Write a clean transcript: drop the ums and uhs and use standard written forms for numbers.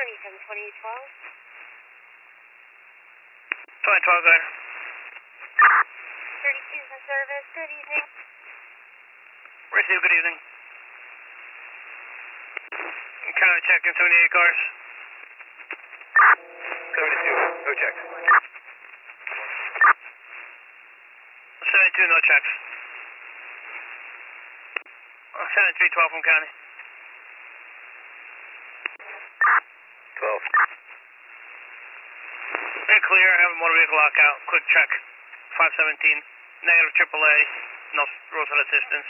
anything, 2012? 2012, go ahead. 32's in service, good evening. Receive, good evening. County check in 78 cars. 72, no checks. 72, no checks. 7312 from county. 12. Very clear, I have a motor vehicle lockout. Quick check. 517. Negative AAA. No roadside assistance.